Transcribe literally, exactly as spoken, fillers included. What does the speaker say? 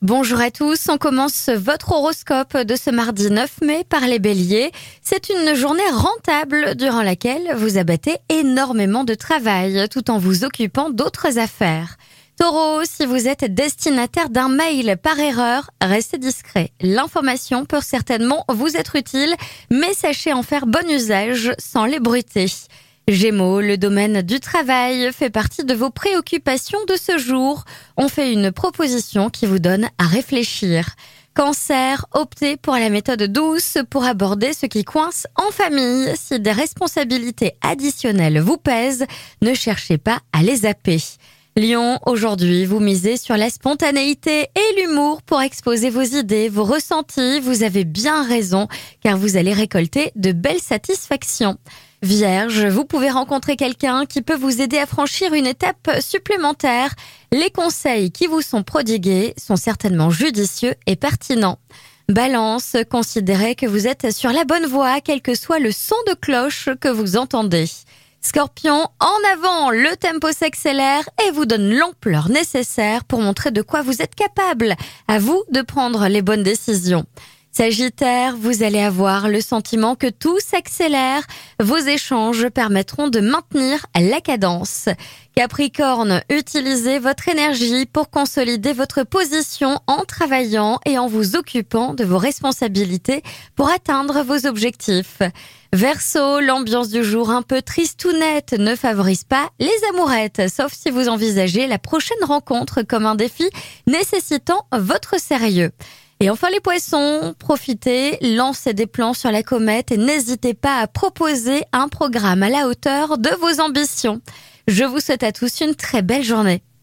Bonjour à tous, on commence votre horoscope de ce mardi neuf mai par les béliers. C'est une journée rentable durant laquelle vous abattez énormément de travail tout en vous occupant d'autres affaires. Taureau, si vous êtes destinataire d'un mail par erreur, restez discret. L'information peut certainement vous être utile, mais sachez en faire bon usage sans l'ébruiter. Gémeaux, le domaine du travail fait partie de vos préoccupations de ce jour. On fait une proposition qui vous donne à réfléchir. Cancer, optez pour la méthode douce pour aborder ce qui coince en famille. Si des responsabilités additionnelles vous pèsent, ne cherchez pas à les zapper. Lion, aujourd'hui, vous misez sur la spontanéité et l'humour pour exposer vos idées, vos ressentis. Vous avez bien raison, car vous allez récolter de belles satisfactions. Vierge, vous pouvez rencontrer quelqu'un qui peut vous aider à franchir une étape supplémentaire. Les conseils qui vous sont prodigués sont certainement judicieux et pertinents. Balance, considérez que vous êtes sur la bonne voie, quel que soit le son de cloche que vous entendez. Scorpion, en avant, le tempo s'accélère et vous donne l'ampleur nécessaire pour montrer de quoi vous êtes capable. À vous de prendre les bonnes décisions. Sagittaire, vous allez avoir le sentiment que tout s'accélère. Vos échanges permettront de maintenir la cadence. Capricorne, utilisez votre énergie pour consolider votre position en travaillant et en vous occupant de vos responsabilités pour atteindre vos objectifs. Verseau, l'ambiance du jour un peu tristounette ne favorise pas les amourettes, sauf si vous envisagez la prochaine rencontre comme un défi nécessitant votre sérieux. Et enfin les poissons, profitez, lancez des plans sur la comète et n'hésitez pas à proposer un programme à la hauteur de vos ambitions. Je vous souhaite à tous une très belle journée.